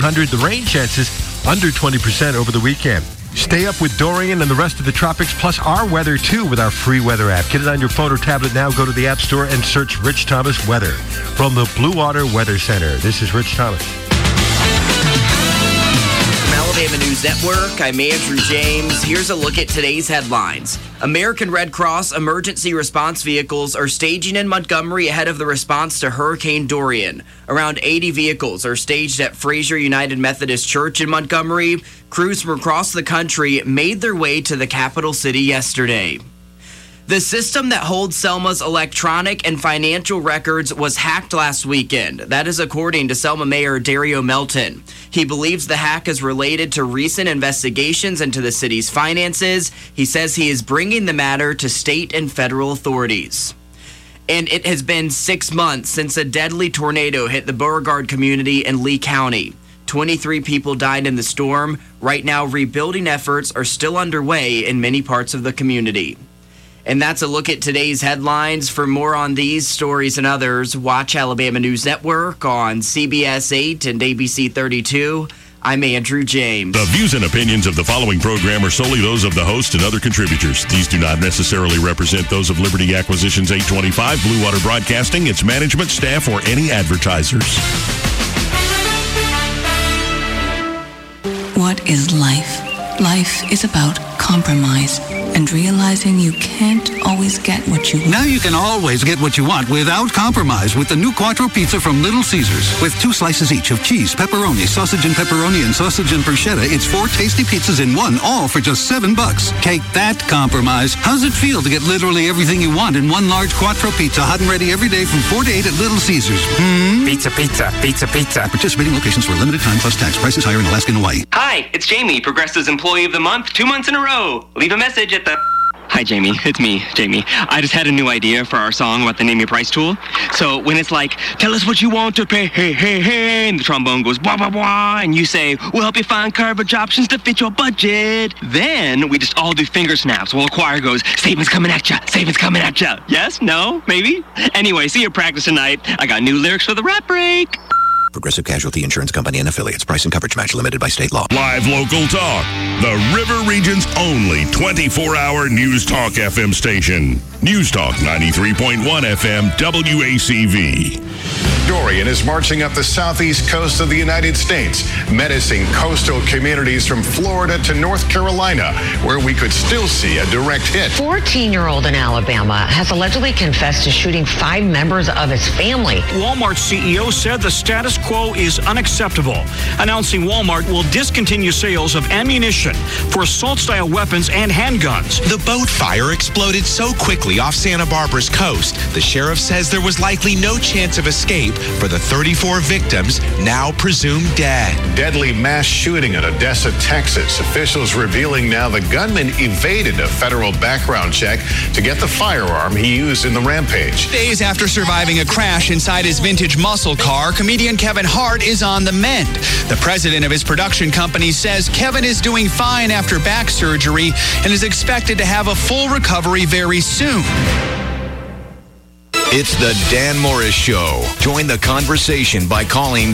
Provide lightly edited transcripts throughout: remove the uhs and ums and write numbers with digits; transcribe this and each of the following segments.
100. The rain chances under 20% over the weekend. Stay up with Dorian and the rest of the tropics, plus our weather, too, with our free weather app. Get it on your phone or tablet now. Go to the App Store and search Rich Thomas Weather. From the Blue Water Weather Center, this is Rich Thomas. Alabama News Network, I'm Andrew James. Here's a look at today's headlines. American Red Cross emergency response vehicles are staging in Montgomery ahead of the response to Hurricane Dorian. Around 80 vehicles are staged at Fraser United Methodist Church in Montgomery. Crews from across the country made their way to the capital city yesterday. The system that holds Selma's electronic and financial records was hacked last weekend. That is according to Selma Mayor Dario Melton. He believes the hack is related to recent investigations into the city's finances. He says he is bringing the matter to state and federal authorities. And it has been 6 months since a deadly tornado hit the Beauregard community in Lee County. 23 people died in the storm. Right now, rebuilding efforts are still underway in many parts of the community. And that's a look at today's headlines. For more on these stories and others, watch Alabama News Network on CBS 8 and ABC 32. I'm Andrew James. The views and opinions of the following program are solely those of the host and other contributors. These do not necessarily represent those of Liberty Acquisitions 825, Blue Water Broadcasting, its management, staff, or any advertisers. What is life? Life is about compromise and realizing you can't always get what you want. Now you can always get what you want without compromise with the new Quattro Pizza from Little Caesars. With 2 slices each of cheese, pepperoni, sausage and pepperoni, and sausage and bruschetta, it's 4 tasty pizzas in one, all for just $7. Take that compromise. How's it feel to get literally everything you want in one large Quattro Pizza, hot and ready every day from 4 to 8 at Little Caesars? Pizza, pizza, pizza, pizza. Participating locations for a limited time plus tax. Prices higher in Alaska and Hawaii. Hi, it's Jamie, Progressive's Employee of the Month, 2 months in a row. Leave a message at the... Hi, Jamie. It's me, Jamie. I just had a new idea for our song about the Name Your Price tool. So when it's like, tell us what you want to pay, hey, hey, hey, and the trombone goes, blah, blah, blah, and you say, we'll help you find coverage options to fit your budget. Then we just all do finger snaps while the choir goes, savings coming at ya, savings coming at ya. Yes? No? Maybe? Anyway, see you at practice tonight. I got new lyrics for the rap break. Progressive Casualty Insurance Company and Affiliates. Price and coverage match limited by state law. Live local talk. The River Region's only 24-hour News Talk FM station. News Talk 93.1 FM WACV. Dorian is marching up the southeast coast of the United States, menacing coastal communities from Florida to North Carolina, where we could still see a direct hit. 14-year-old in Alabama has allegedly confessed to shooting 5 members of his family. Walmart CEO said the status quo is unacceptable, announcing Walmart will discontinue sales of ammunition for assault-style weapons and handguns. The boat fire exploded so quickly off Santa Barbara's coast, the sheriff says there was likely no chance of escape for the 34 victims now presumed dead. Deadly mass shooting in Odessa, Texas. Officials revealing now the gunman evaded a federal background check to get the firearm he used in the rampage. Days after surviving a crash inside his vintage muscle car, comedian Kevin Hart is on the mend. The president of his production company says Kevin is doing fine after back surgery and is expected to have a full recovery very soon. It's the Dan Morris Show. Join the conversation by calling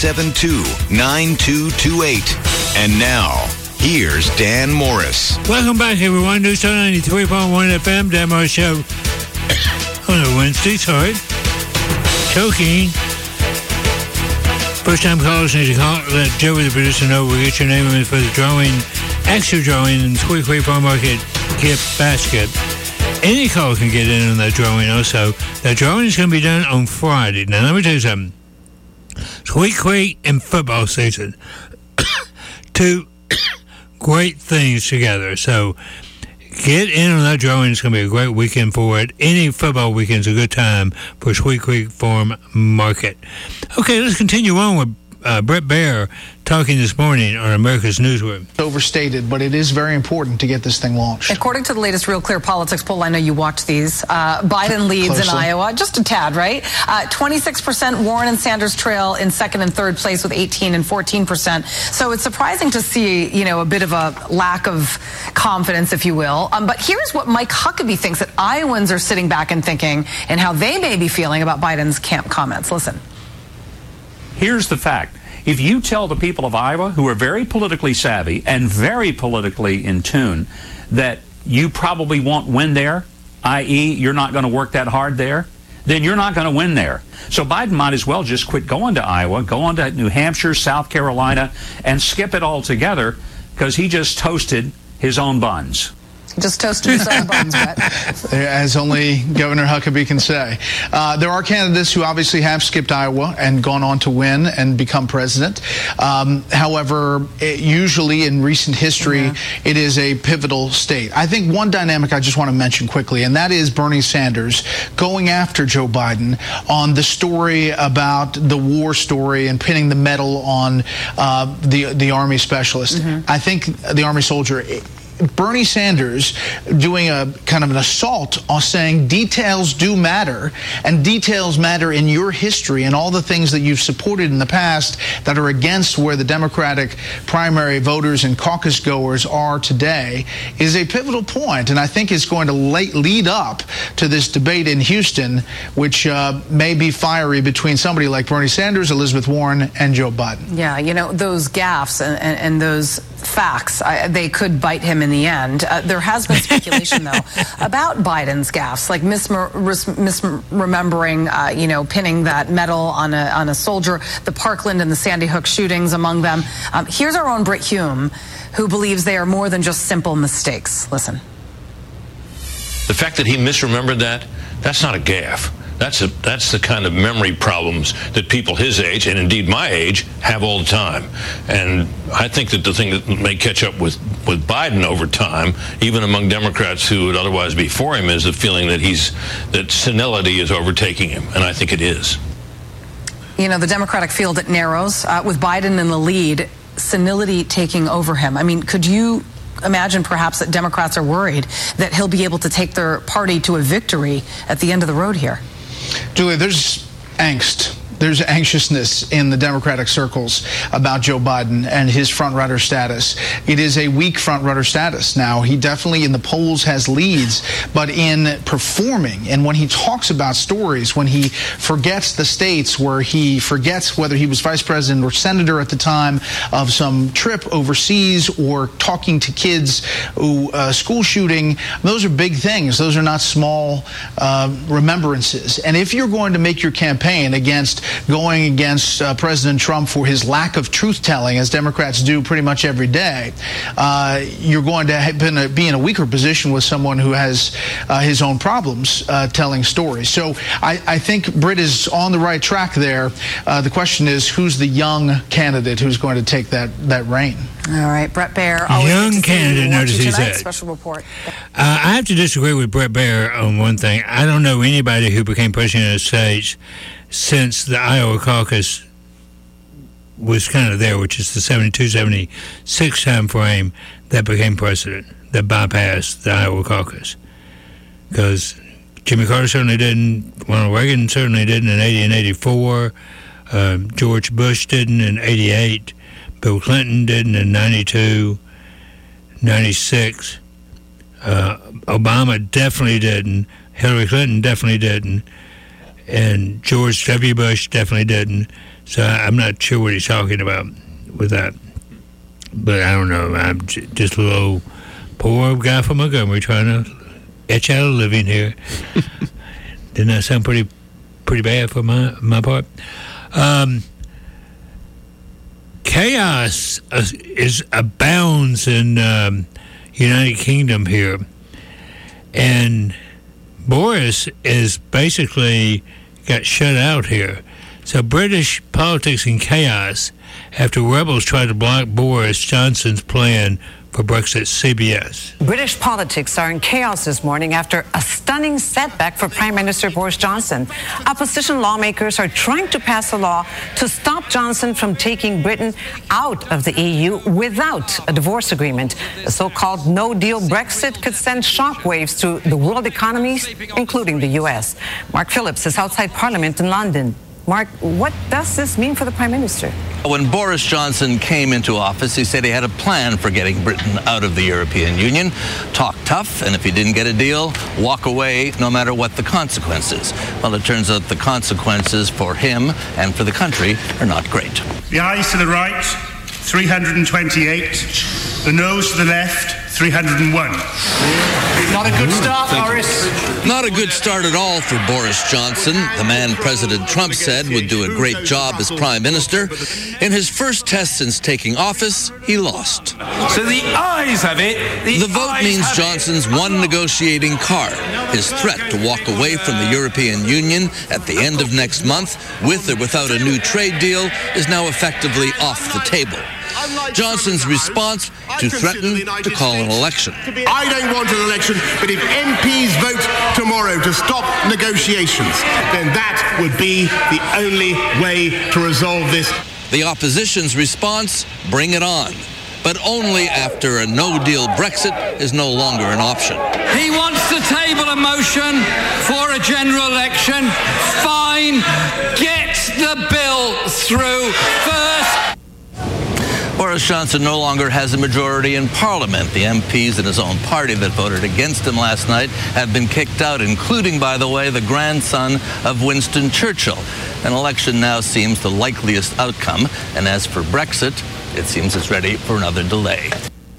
272-9228. And now, here's Dan Morris. Welcome back, everyone. News Talk 93.1 FM, Dan Morris Show. On a Wednesday, sorry. Choking. First-time callers need to call. Let Joey, the producer, know. We'll get your name in for the drawing, extra drawing, in the Squeaky Farm Market gift basket. Any caller can get in on that drawing also. That drawing is going to be done on Friday. Now, let me tell you something. Squeak and football season. 2 great things together. So, get in on that drawing. It's going to be a great weekend for it. Any football weekend's a good time for Sweet Creek Farm Market. Okay, let's continue on with Brett Baier talking this morning on America's Newsroom. Overstated, but it is very important to get this thing launched. According to the latest Real Clear Politics poll, I know you watch these, Biden leads closely in Iowa, just a tad, right? 26%, Warren and Sanders trail in second and third place with 18 and 14%. So it's surprising to see, a bit of a lack of confidence, if you will. But here's what Mike Huckabee thinks that Iowans are sitting back and thinking and how they may be feeling about Biden's camp comments. Listen. Here's the fact. If you tell the people of Iowa, who are very politically savvy and very politically in tune, that you probably won't win there, i.e. you're not going to work that hard there, then you're not going to win there. So Biden might as well just quit going to Iowa, go on to New Hampshire, South Carolina, and skip it all together, because he just toasted his own buns. Just toasted his own buns, Brett. As only Governor Huckabee can say. There are candidates who obviously have skipped Iowa and gone on to win and become president. However, usually in recent history, it is a pivotal state. I think one dynamic I just want to mention quickly, and that is Bernie Sanders going after Joe Biden on the story about the war story and pinning the medal on the Army specialist. I think the Army soldier... Bernie Sanders doing a kind of an assault on saying details do matter, and details matter in your history and all the things that you've supported in the past that are against where the Democratic primary voters and caucus goers are today is a pivotal point, and I think it's going to lead up to this debate in Houston, which may be fiery between somebody like Bernie Sanders, Elizabeth Warren, and Joe Biden. Yeah, you know, those gaffes and those facts, they could bite him in the end. There has been speculation, though, about Biden's gaffes, like misremembering, you know, pinning that medal on a soldier, the Parkland and the Sandy Hook shootings among them. Here's our own Brit Hume, who believes they are more than just simple mistakes. Listen. The fact that he misremembered that's not a gaffe. That's the kind of memory problems that people his age, and indeed my age, have all the time. And I think that the thing that may catch up with Biden over time, even among Democrats who would otherwise be for him, is the feeling that that senility is overtaking him, and I think it is. You know, the Democratic field, it narrows with Biden in the lead, senility taking over him. I mean, could you imagine perhaps that Democrats are worried that he'll be able to take their party to a victory at the end of the road here? Julia, there's angst. There's anxiousness in the Democratic circles about Joe Biden and his front-runner status. It is a weak front-runner status now. He definitely in the polls has leads, but in performing and when he talks about stories, when he forgets the states, where he forgets whether he was vice president or senator at the time of some trip overseas or talking to kids, school shooting, those are big things. Those are not small remembrances. And if you're going to make your campaign going against President Trump for his lack of truth-telling, as Democrats do pretty much every day, you're going to be in a weaker position with someone who has his own problems telling stories. So I think Britt is on the right track there. The question is, who's the young candidate who's going to take that reign? All right, Bret Baier. Young candidate, notice he said. Special report. I have to disagree with Bret Baier on one thing. I don't know anybody who became president of the United States since the Iowa caucus was kind of there, which is the 72, 76 time frame, that became president, that bypassed the Iowa caucus. Because Jimmy Carter certainly didn't, Ronald Reagan certainly didn't in 80 and 84, George Bush didn't in 88, Bill Clinton didn't in 92, 96, Obama definitely didn't, Hillary Clinton definitely didn't, and George W. Bush definitely didn't. So I'm not sure what he's talking about with that. But I don't know. I'm just a little poor guy from Montgomery trying to etch out a living here. Didn't that sound pretty bad for my part? Chaos abounds in United Kingdom here. And Boris is basically got shut out here. So British politics in chaos after rebels tried to block Boris Johnson's plan for Brexit. CBS. British politics are in chaos this morning after a stunning setback for Prime Minister Boris Johnson. Opposition lawmakers are trying to pass a law to stop Johnson from taking Britain out of the EU without a divorce agreement. The so-called no-deal Brexit could send shockwaves through the world economies, including the U.S. Mark Phillips is outside Parliament in London. Mark, what does this mean for the Prime Minister? When Boris Johnson came into office, he said he had a plan for getting Britain out of the European Union. Talk tough, and if he didn't get a deal, walk away no matter what the consequences. Well, it turns out the consequences for him and for the country are not great. The ayes to the right, 328. The noes to the left, 301. Not a good start, Boris. Not a good start at all for Boris Johnson, the man President Trump said would do a great job as Prime Minister. In his first test since taking office, he lost. So the ayes have it. The vote means Johnson's one negotiating card. His threat to walk away from the European Union at the end of next month, with or without a new trade deal, is now effectively off the table. Johnson's response to threaten to call an election. I don't want an election, but if MPs vote tomorrow to stop negotiations, then that would be the only way to resolve this. The opposition's response, bring it on. But only after a no-deal Brexit is no longer an option. He wants to table a motion for a general election. Fine, get the bill through first. Boris Johnson no longer has a majority in Parliament. The MPs in his own party that voted against him last night have been kicked out, including, by the way, the grandson of Winston Churchill. An election now seems the likeliest outcome, and as for Brexit, it seems it's ready for another delay.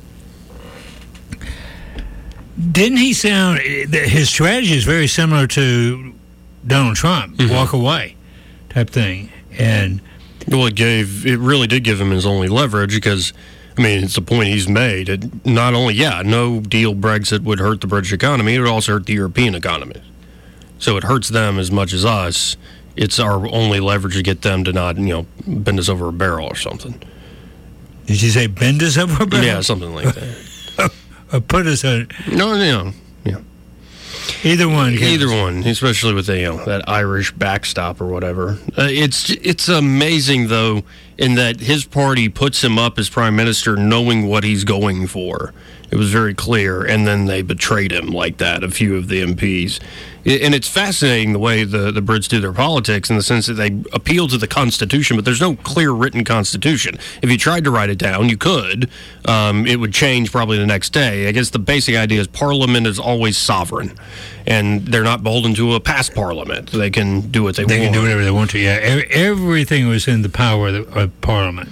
Didn't he sound, his strategy is very similar to Donald Trump, walk away type thing, and well, it really did give him his only leverage because, I mean, it's the point he's made. It not only, no deal Brexit would hurt the British economy, it would also hurt the European economy. So it hurts them as much as us. It's our only leverage to get them to not, bend us over a barrel or something. Did you say bend us over a barrel? Yeah, something like that. Or put us on... No, yeah. Either one, especially with that Irish backstop or whatever. It's amazing though, in that his party puts him up as prime minister, knowing what he's going for. It was very clear, and then they betrayed him like that. A few of the MPs, and it's fascinating the way the Brits do their politics in the sense that they appeal to the Constitution, but there's no clear written Constitution. If you tried to write it down, you could. It would change probably the next day. I guess the basic idea is Parliament is always sovereign, and they're not beholden to a past Parliament. They can do what they want. They can do whatever they want to. Yeah, everything was in the power of Parliament.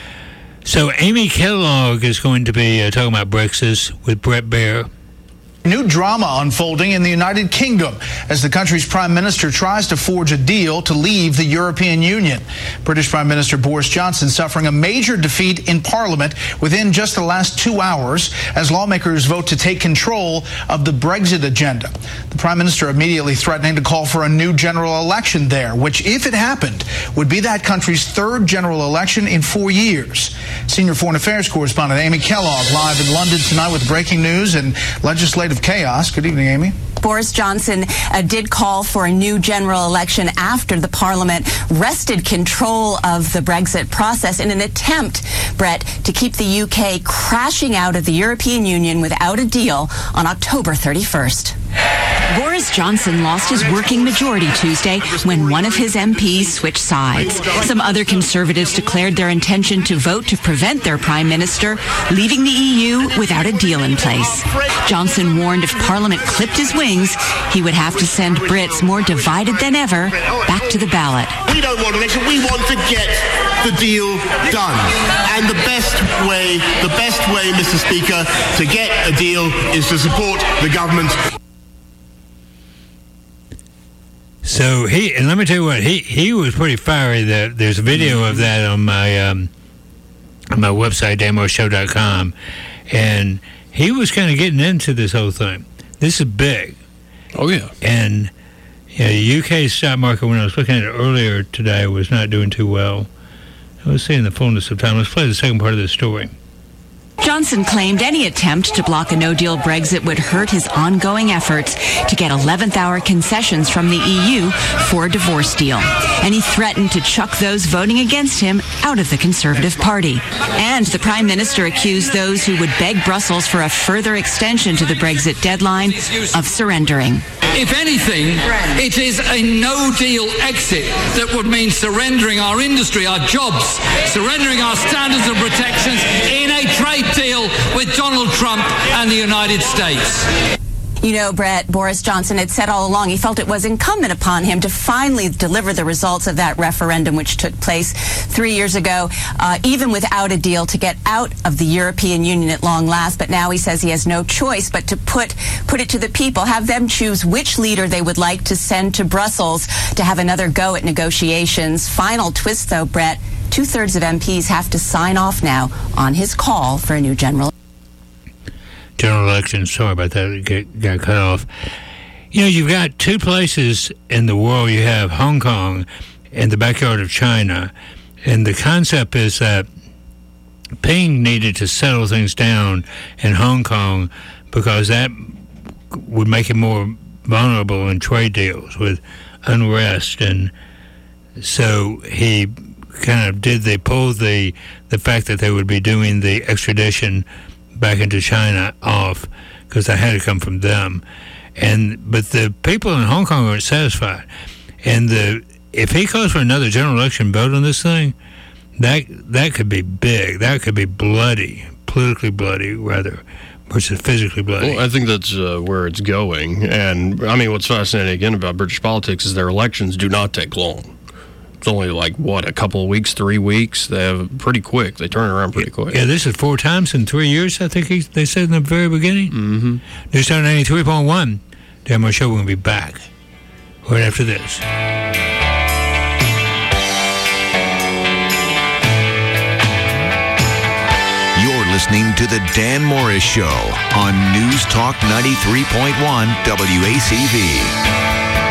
So Amy Kellogg is going to be talking about Brexit with Bret Baier. New drama unfolding in the United Kingdom as the country's prime minister tries to forge a deal to leave the European Union. British Prime Minister Boris Johnson suffering a major defeat in Parliament within just the last 2 hours as lawmakers vote to take control of the Brexit agenda. The prime minister immediately threatening to call for a new general election there, which, if it happened, would be that country's third general election in 4 years. Senior foreign affairs correspondent Amy Kellogg live in London tonight with breaking news and legislative chaos. Good evening, Amy. Boris Johnson did call for a new general election after the Parliament wrested control of the Brexit process in an attempt, Brett, to keep the UK crashing out of the European Union without a deal on October 31st. Boris Johnson lost his working majority Tuesday when one of his MPs switched sides. Some other Conservatives declared their intention to vote to prevent their prime minister leaving the EU without a deal in place. Johnson warned if Parliament clipped his wings, he would have to send Brits more divided than ever back to the ballot. We don't want an election. We want to get the deal done. And the best way, Mr. Speaker, to get a deal is to support the government. So and let me tell you what, he was pretty fiery. There's a video of that on my website, DanMorrisShow.com, and he was kind of getting into this whole thing. This is big. Oh yeah. And the UK stock market, when I was looking at it earlier today, was not doing too well. I was seeing the fullness of time. Let's play the second part of the story. Johnson claimed any attempt to block a no-deal Brexit would hurt his ongoing efforts to get 11th-hour concessions from the EU for a divorce deal. And he threatened to chuck those voting against him out of the Conservative Party. And the Prime Minister accused those who would beg Brussels for a further extension to the Brexit deadline of surrendering. If anything, it is a no-deal exit that would mean surrendering our industry, our jobs, surrendering our standards and protections in a trade deal with Donald Trump and the United States. You know, Brett, Boris Johnson had said all along he felt it was incumbent upon him to finally deliver the results of that referendum, which took place 3 years ago, even without a deal, to get out of the European Union at long last. But now he says he has no choice but to put it to the people, have them choose which leader they would like to send to Brussels to have another go at negotiations. Final twist, though, Brett, 2/3 of MPs have to sign off now on his call for a new general election. Sorry about that. It got cut off. You know, you've got two places in the world. You have Hong Kong and the backyard of China. And the concept is that Ping needed to settle things down in Hong Kong because that would make it more vulnerable in trade deals with unrest. And so he kind of pulled the fact that they would be doing the extradition back into China off because that had to come from them. But the people in Hong Kong aren't satisfied. And if he calls for another general election vote on this thing, that could be big. That could be bloody, politically bloody rather, versus physically bloody. Well, I think that's where it's going. And I mean, what's fascinating again about British politics is their elections do not take long. It's only a couple of weeks, 3 weeks. They have pretty quick. They turn around pretty quick. Yeah, this is 4 times in 3 years, I think they said in the very beginning. Mm-hmm. News on 93.1. Dan Moore Show, we're going to be back right after this. You're listening to The Dan Morris Show on News Talk 93.1 WACV.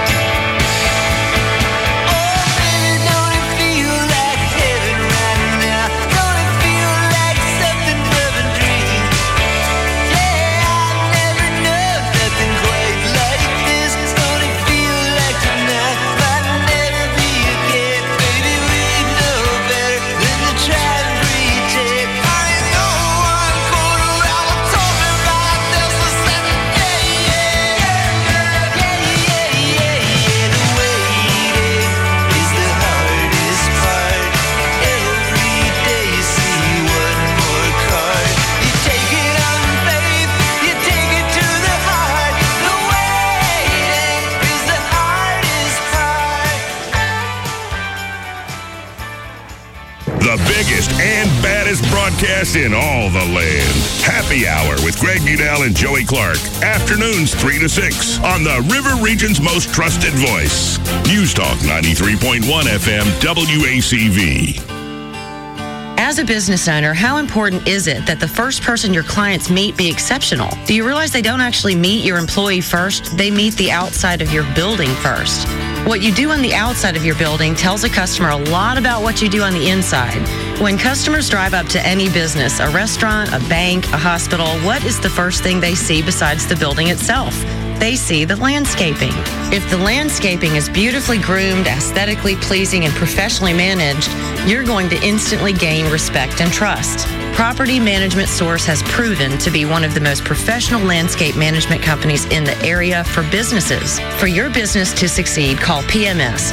The biggest and baddest broadcast in all the land. Happy Hour with Greg Udell and Joey Clark. Afternoons 3 to 6 on the River Region's most trusted voice. News Talk 93.1 FM WACV. As a business owner, how important is it that the first person your clients meet be exceptional? Do you realize they don't actually meet your employee first? They meet the outside of your building first. What you do on the outside of your building tells a customer a lot about what you do on the inside. When customers drive up to any business, a restaurant, a bank, a hospital, what is the first thing they see besides the building itself? They see the landscaping. If the landscaping is beautifully groomed, aesthetically pleasing, and professionally managed, you're going to instantly gain respect and trust. Property Management Source has proven to be one of the most professional landscape management companies in the area for businesses. For your business to succeed, call PMS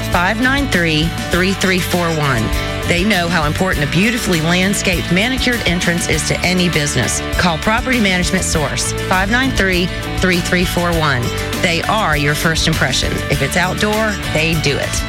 593-3341. They know how important a beautifully landscaped, manicured entrance is to any business. Call Property Management Source 593-3341. They are your first impression. If it's outdoor, they do it.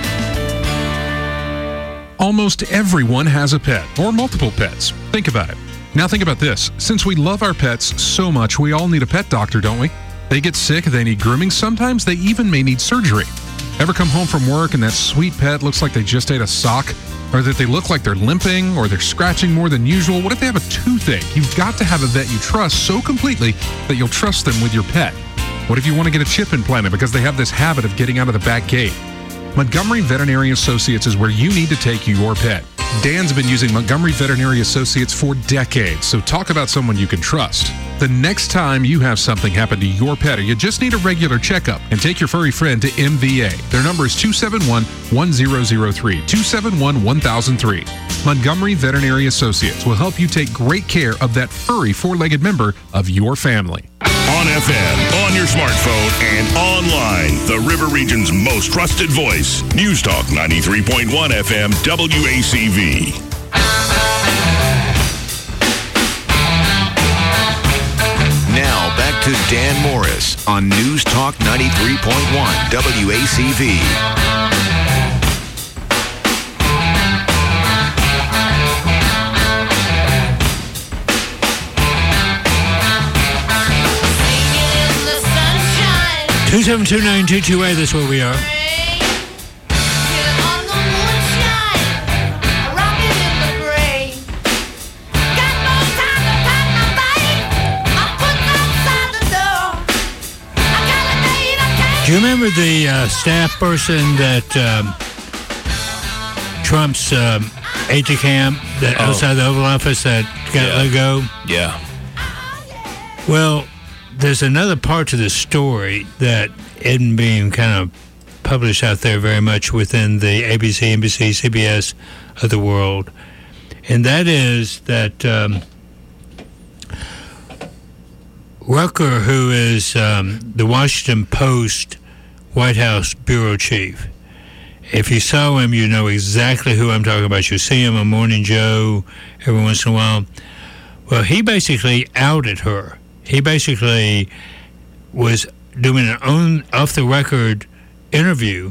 Almost everyone has a pet or multiple pets. Think about it. Now think about this. Since we love our pets so much, we all need a pet doctor, don't we? They get sick, they need grooming. Sometimes they even may need surgery. Ever come home from work and that sweet pet looks like they just ate a sock? Or that they look like they're limping or they're scratching more than usual? What if they have a toothache? You've got to have a vet you trust so completely that you'll trust them with your pet. What if you want to get a chip implanted because they have this habit of getting out of the back gate? Montgomery Veterinary Associates is where you need to take your pet. Dan's been using Montgomery Veterinary Associates for decades, so talk about someone you can trust. The next time you have something happen to your pet or you just need a regular checkup, and take your furry friend to MVA. Their number is 271-1003, 271-1003. Montgomery Veterinary Associates will help you take great care of that furry four-legged member of your family. on FM, on your smartphone, and online. The River Region's most trusted voice. News Talk 93.1 FM WACV. Now back to Dan Morris on News Talk 93.1 WACV. Two 2729228, that's where we are. Do you remember the staff person that Trump's aide-de-camp that outside the Oval Office that got let go? Yeah. Well, there's another part to the story that isn't being kind of published out there very much within the ABC, NBC, CBS of the world, and that is that Rucker, who is the Washington Post White House bureau chief, if you saw him, you know exactly who I'm talking about. You see him on Morning Joe every once in a while. Well, he basically outed her. He basically was doing an off-the-record interview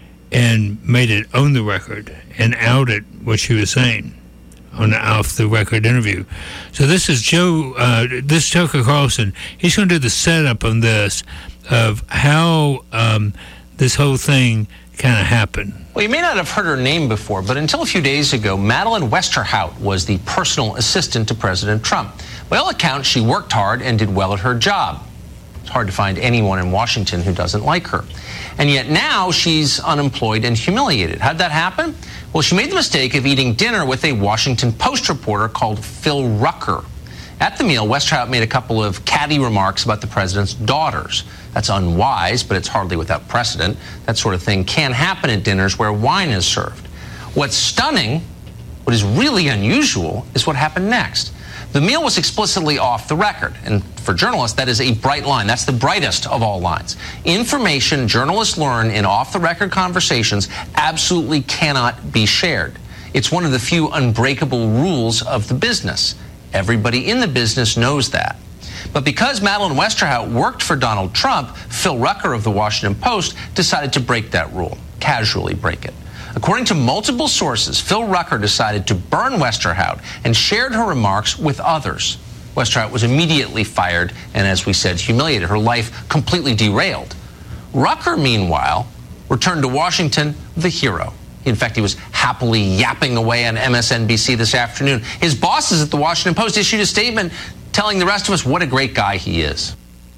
and made it on the record and outed what she was saying on an off-the-record interview. So this is this Tucker Carlson. He's going to do the setup on this of how this whole thing kind of happened. Well, you may not have heard her name before, but until a few days ago, Madeleine Westerhout was the personal assistant to President Trump. By all accounts, she worked hard and did well at her job. It's hard to find anyone in Washington who doesn't like her. And yet now she's unemployed and humiliated. How'd that happen? Well, she made the mistake of eating dinner with a Washington Post reporter called Phil Rucker. At the meal, Westerhout made a couple of catty remarks about the president's daughters. That's unwise, but it's hardly without precedent. That sort of thing can happen at dinners where wine is served. What's stunning, what is really unusual, is what happened next. The meal was explicitly off the record, and for journalists, that is a bright line. That's the brightest of all lines. Information journalists learn in off-the-record conversations absolutely cannot be shared. It's one of the few unbreakable rules of the business. Everybody in the business knows that. But because Madeleine Westerhout worked for Donald Trump, Phil Rucker of the Washington Post decided to break that rule, casually break it. According to multiple sources, Phil Rucker decided to burn Westerhout and shared her remarks with others. Westerhout was immediately fired and, as we said, humiliated. Her life completely derailed. Rucker, meanwhile, returned to Washington the hero. In fact, he was happily yapping away on MSNBC this afternoon. His bosses at the Washington Post issued a statement telling the rest of us what a great guy he is.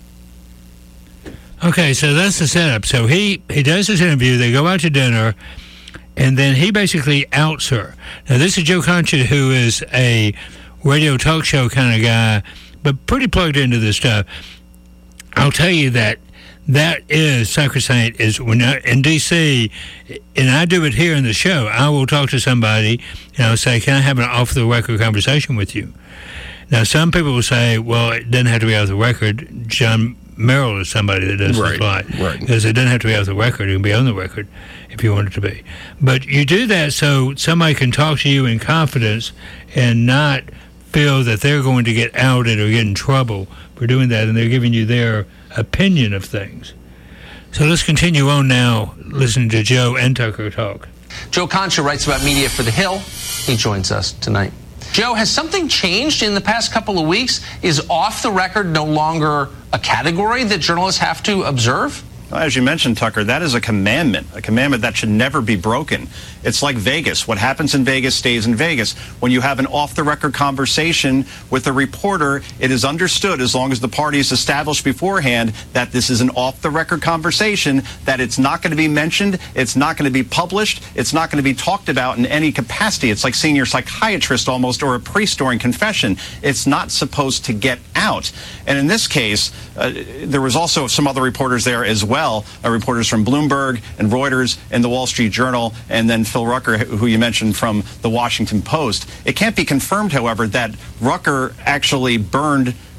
Okay, so that's the setup. So he does this interview, they go out to dinner, and then he basically outs her. Now, this is Joe Concha, who is a radio talk show kind of guy, but pretty plugged into this stuff. I'll tell you that is sacrosanct. Is when in D.C., and I do it here in the show, I will talk to somebody and I'll say, can I have an off-the-record conversation with you? Now, some people will say, well, it doesn't have to be off the record. John Merrill is somebody that does this a lot. Right. Because it doesn't have to be off the record. It can be on the record if you want it to be. But you do that so somebody can talk to you in confidence and not feel that they're going to get outed or get in trouble for doing that, and they're giving you their opinion of things. So let's continue on now, listening to Joe and Tucker talk. Joe Concha writes about media for The Hill. He joins us tonight. Joe, has something changed in the past couple of weeks? Is off the record no longer a category that journalists have to observe? As you mentioned, Tucker, that is a commandment that should never be broken. It's like Vegas. What happens in Vegas stays in Vegas. When you have an off-the-record conversation with a reporter, it is understood, as long as the parties established beforehand that this is an off-the-record conversation, that it's not going to be mentioned, it's not going to be published, it's not going to be talked about in any capacity. It's like seeing your psychiatrist almost, or a priest during confession. It's not supposed to get out. And in this case, there was also some other reporters there as well. Reporters from Bloomberg and Reuters and the Wall Street Journal, and then Phil Rucker, who you mentioned, from the Washington Post. It can't be confirmed, however, that Rucker actually burned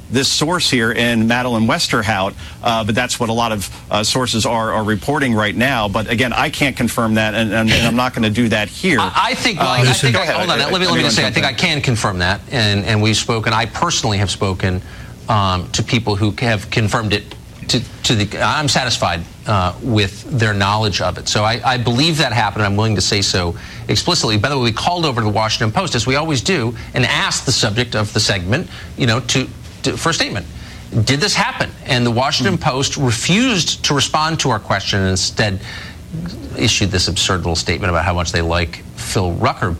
this source here in Madeline Westerhout, but that's what a lot of sources are reporting right now. But again, I can't confirm that, and I'm not going to do that here. I think, hold on, let me just say, I think I can confirm that, and we've spoken, I personally have spoken to people who have confirmed it. I'm satisfied with their knowledge of it. So I believe that happened. I'm willing to say so explicitly. By the way, we called over to the Washington Post, as we always do, and asked the subject of the segment, for a statement. Did this happen? And the Washington Post refused to respond to our question and instead issued this absurd little statement about how much they like Phil Rucker.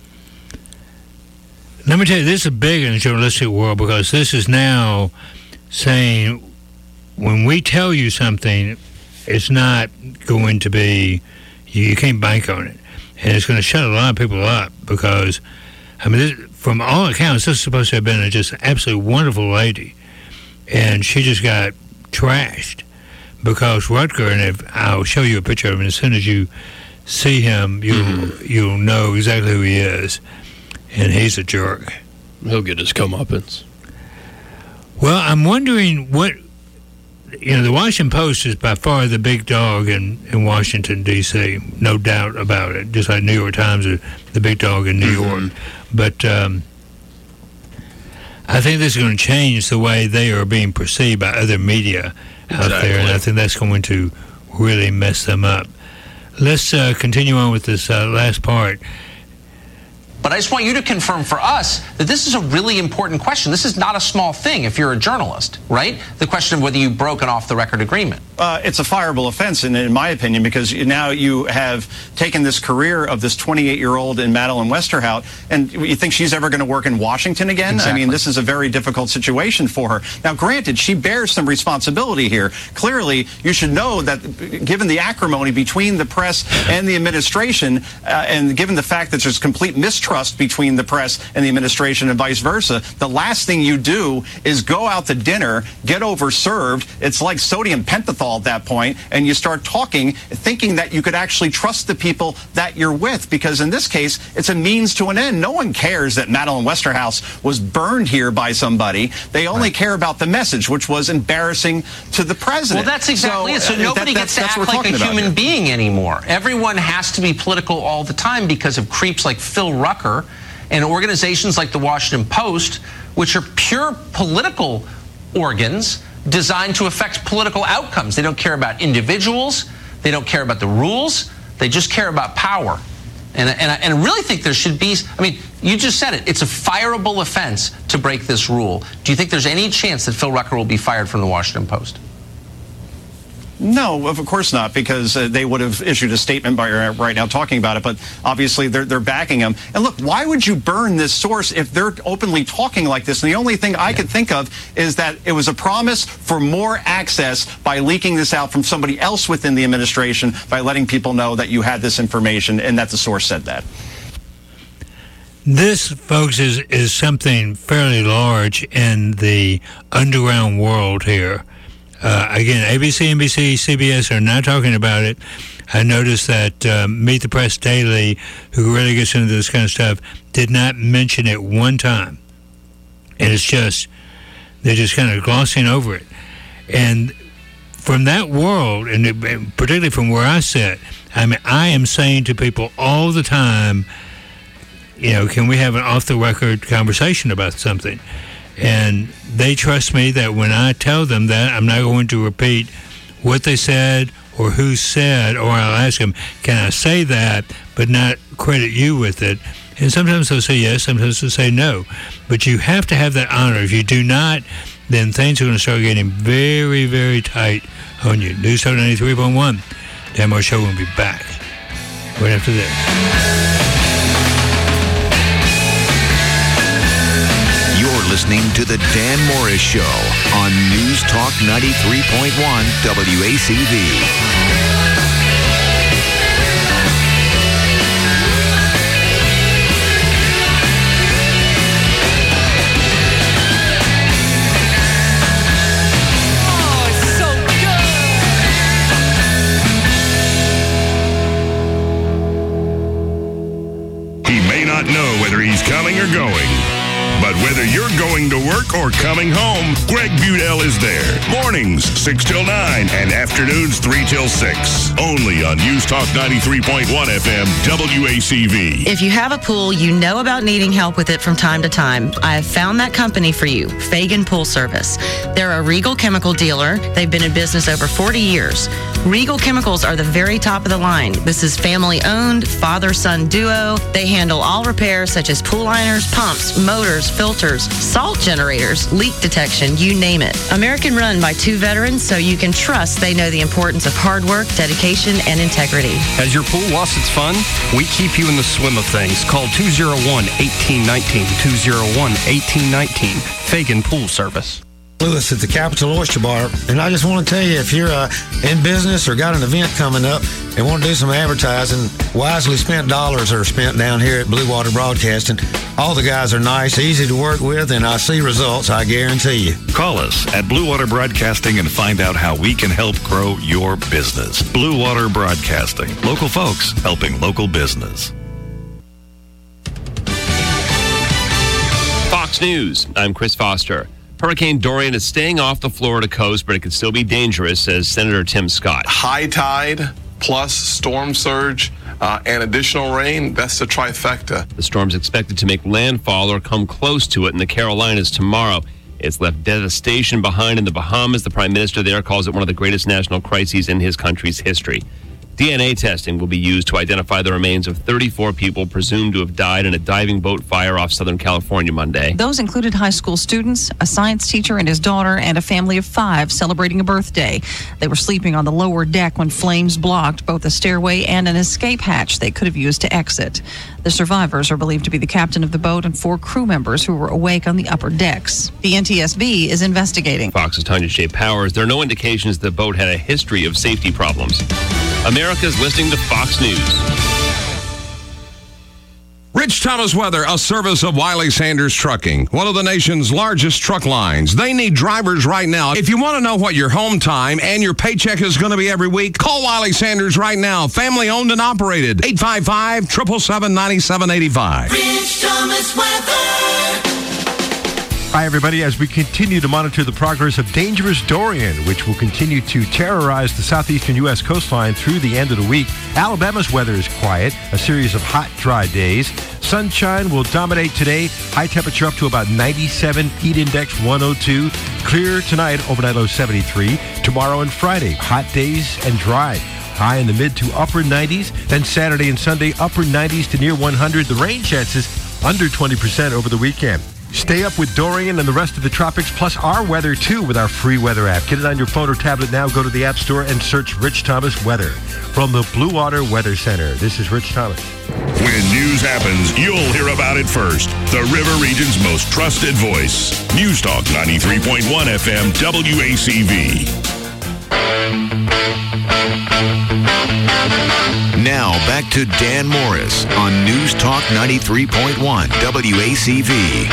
Let me tell you, this is big in the journalistic world, because this is now saying, when we tell you something, it's not going to be, you can't bank on it. And it's going to shut a lot of people up, because, from all accounts, this is supposed to have been a just absolutely wonderful lady. And she just got trashed, because Rutger, and I'll show you a picture of him, as soon as you see him, you'll know exactly who he is. And he's a jerk. He'll get his comeuppance. Well, I'm wondering what... the Washington Post is by far the big dog in Washington, D.C., no doubt about it, just like New York Times is the big dog in New York. But I think this is going to change the way they are being perceived by other media out there, and I think that's going to really mess them up. Let's continue on with this last part. But I just want you to confirm for us that this is a really important question. This is not a small thing if you're a journalist, right? The question of whether you broke an off-the-record agreement. It's a fireable offense, in my opinion, because now you have taken this career of this 28-year-old in Madeline Westerhout, and you think she's ever going to work in Washington again? Exactly. I mean, this is a very difficult situation for her. Now, granted, she bears some responsibility here. Clearly, you should know that given the acrimony between the press and the administration, and given the fact that there's complete mistrust between the press and the administration and vice versa, the last thing you do is go out to dinner, get overserved. It's like sodium pentothal at that point, and you start talking, thinking that you could actually trust the people that you're with, because in this case, it's a means to an end. No one cares that Madeline Westerhout was burned here by somebody. They only care about the message, which was embarrassing to the president. Well, that's exactly it. So nobody gets to act like a human being anymore. Everyone has to be political all the time because of creeps like Phil Rucker and organizations like the Washington Post, which are pure political organs designed to affect political outcomes. They don't care about individuals. They don't care about the rules. They just care about power. And I really think there should be, you just said it. It's a fireable offense to break this rule. Do you think there's any chance that Phil Rucker will be fired from the Washington Post? No, of course not, because they would have issued a statement right now talking about it, but obviously they're backing him. And look, why would you burn this source if they're openly talking like this? And the only thing I could think of is that it was a promise for more access by leaking this out from somebody else within the administration, by letting people know that you had this information and that the source said that. This, folks, is something fairly large in the underground world here. Again, ABC, NBC, CBS are not talking about it. I noticed that Meet the Press Daily, who really gets into this kind of stuff, did not mention it one time. And it's just, they're just kind of glossing over it. And from that world, and particularly from where I sit, I am saying to people all the time, can we have an off-the-record conversation about something? And they trust me that when I tell them that, I'm not going to repeat what they said or who said, or I'll ask them, can I say that, but not credit you with it? And sometimes they'll say yes, sometimes they'll say no. But you have to have that honor. If you do not, then things are going to start getting very, very tight on you. News Talk 93.1. Dan Moore Show will be back right after this. Listening to the Dan Morris Show on News Talk 93.1 WACV. He may not know whether he's coming or going, but with Whether you're going to work or coming home, Greg Budell is there. Mornings, 6 till 9, and afternoons, 3 till 6. Only on News Talk 93.1 FM, WACV. If you have a pool, you know about needing help with it from time to time. I have found that company for you, Fagan Pool Service. They're a Regal Chemical dealer. They've been in business over 40 years. Regal Chemicals are the very top of the line. This is family-owned, father-son duo. They handle all repairs such as pool liners, pumps, motors, filters, salt generators, leak detection, you name it. American run by 2 veterans, so you can trust they know the importance of hard work, dedication, and integrity. Has your pool lost its fun? We keep you in the swim of things. Call 201-1819, 201-1819, Fagan Pool Service. Lewis at the Capital Oyster Bar, and I just want to tell you, if you're in business or got an event coming up and want to do some advertising, wisely spent dollars are spent down here at Blue Water Broadcasting. All the guys are nice, easy to work with, and I see results, I guarantee you. Call us at Blue Water Broadcasting and find out how we can help grow your business. Blue Water Broadcasting, local folks helping local business. Fox News, I'm Chris Foster. Hurricane Dorian is staying off the Florida coast, but it could still be dangerous, says Senator Tim Scott. High tide plus storm surge and additional rain, that's the trifecta. The storm's expected to make landfall or come close to it in the Carolinas tomorrow. It's left devastation behind in the Bahamas. The prime minister there calls it one of the greatest national crises in his country's history. DNA testing will be used to identify the remains of 34 people presumed to have died in a diving boat fire off Southern California Monday. Those included high school students, a science teacher and his daughter, and a family of 5 celebrating a birthday. They were sleeping on the lower deck when flames blocked both a stairway and an escape hatch they could have used to exit. The survivors are believed to be the captain of the boat and 4 crew members who were awake on the upper decks. The NTSB is investigating. Fox's Tanya Shea Powers. There are no indications the boat had a history of safety problems. America's listening to Fox News. Rich Thomas Weather, a service of Wiley Sanders Trucking, one of the nation's largest truck lines. They need drivers right now. If you want to know what your home time and your paycheck is going to be every week, call Wiley Sanders right now. Family owned and operated. 855-777-9785. Rich Thomas Weather. Hi, everybody. As we continue to monitor the progress of Dangerous Dorian, which will continue to terrorize the southeastern U.S. coastline through the end of the week, Alabama's weather is quiet, a series of hot, dry days. Sunshine will dominate today. High temperature up to about 97, heat index 102. Clear tonight, overnight low 73. Tomorrow and Friday, hot days and dry. High in the mid to upper 90s. Then Saturday and Sunday, upper 90s to near 100. The rain chances under 20% over the weekend. Stay up with Dorian and the rest of the tropics, plus our weather, too, with our free weather app. Get it on your phone or tablet now. Go to the App Store and search Rich Thomas Weather. From the Blue Water Weather Center, this is Rich Thomas. When news happens, you'll hear about it first. The River Region's most trusted voice. News Talk 93.1 FM, WACV. Now back to Dan Morris on News Talk 93.1 WACV.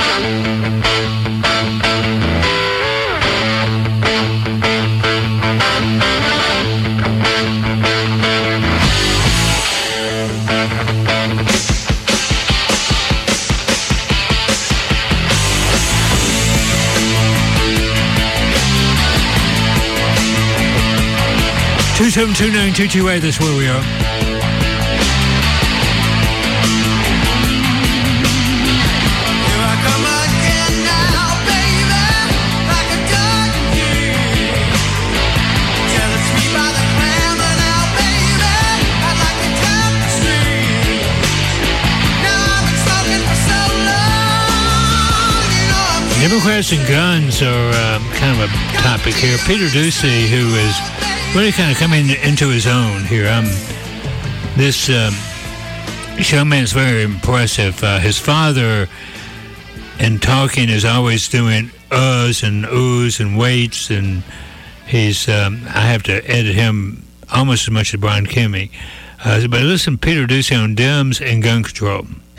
Two 2729228, that's where we are. Democrats and guns are kind of a topic here. Peter Doocy, who is really kind of coming into his own here. This showman is very impressive. His father, in talking, is always doing uhs and oohs and waits, and he's. I have to edit him almost as much as Brian Kimmy. But listen, Peter Doocy on Dems and gun control.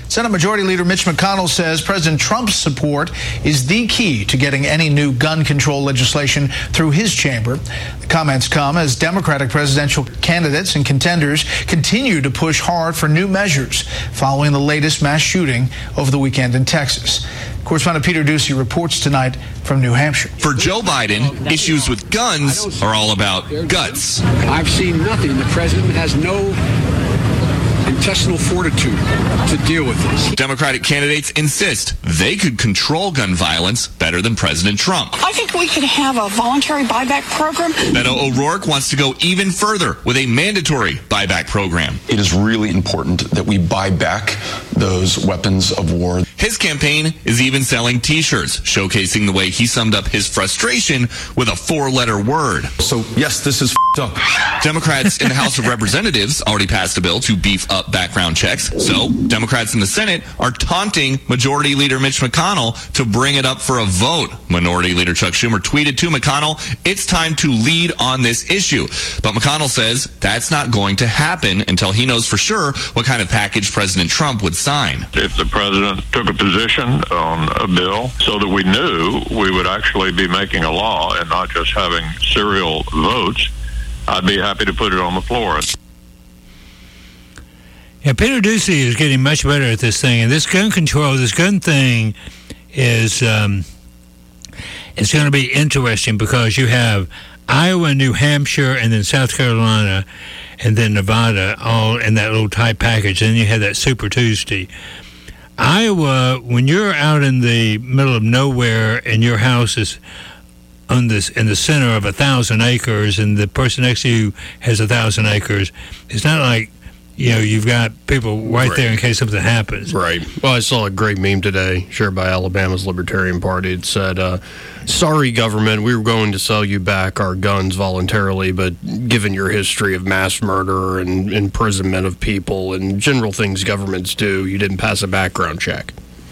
Senate Majority Leader Mitch McConnell says President Trump's support is the key to getting any new gun control legislation through his chamber. The comments come as Democratic presidential candidates and contenders continue to push hard for new measures following the latest mass shooting over the weekend in Texas. Correspondent Peter Ducey reports tonight from New Hampshire. For Joe Biden, issues with guns are all about guts. I've seen nothing. The president has no intestinal fortitude to deal with this. Democratic candidates insist they could control gun violence better than President Trump. I think we could have a voluntary buyback program. Beto O'Rourke wants to go even further with a mandatory buyback program. It is really important that we buy back those weapons of war. His campaign is even selling T-shirts, showcasing the way he summed up his frustration with a 4-letter word. So, yes, this is up. Democrats in the House of Representatives already passed a bill to beef up background checks. So, Democrats in the Senate are taunting Majority Leader Mitch McConnell to bring it up for a vote. Minority Leader Chuck Schumer tweeted to McConnell, "It's time to lead on this issue." But McConnell says that's not going to happen until he knows for sure what kind of package President Trump would sign. If the president took a position on a bill so that we knew we would actually be making a law and not just having serial votes, I'd be happy to put it on the floor. Yeah, Peter Ducey is getting much better at this thing, and this gun control, this gun thing is it's going to be interesting because you have Iowa, New Hampshire, and then South Carolina, and then Nevada, all in that little tight package. Then you have that Super Tuesday. Iowa, when you're out in the middle of nowhere and your house is in the center of 1,000 acres, and the person next to you has 1,000 acres, it's not like, you know, you've got people right there in case something happens. Right. Well, I saw a great meme today shared by Alabama's Libertarian Party. It said, sorry, government, we were going to sell you back our guns voluntarily, but given your history of mass murder and imprisonment of people and general things governments do, you didn't pass a background check.